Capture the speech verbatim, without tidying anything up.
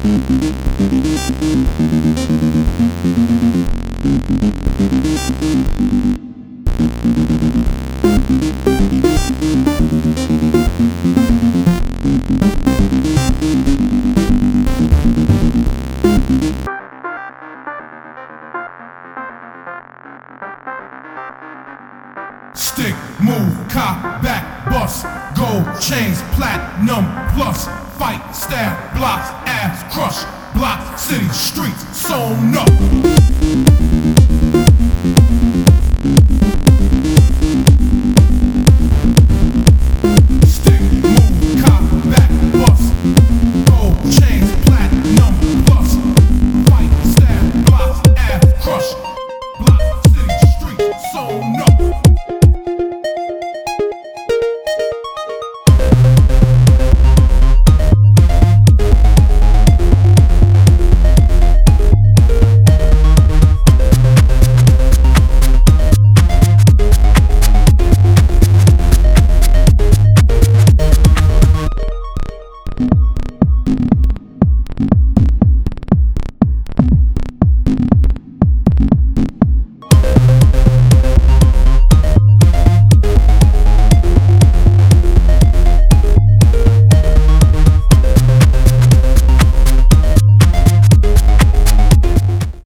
Stick, move, cop, back, bust, gold chains, platinum plus, fight, stab, blocks, ass, crush, block, city, streets, sewn up.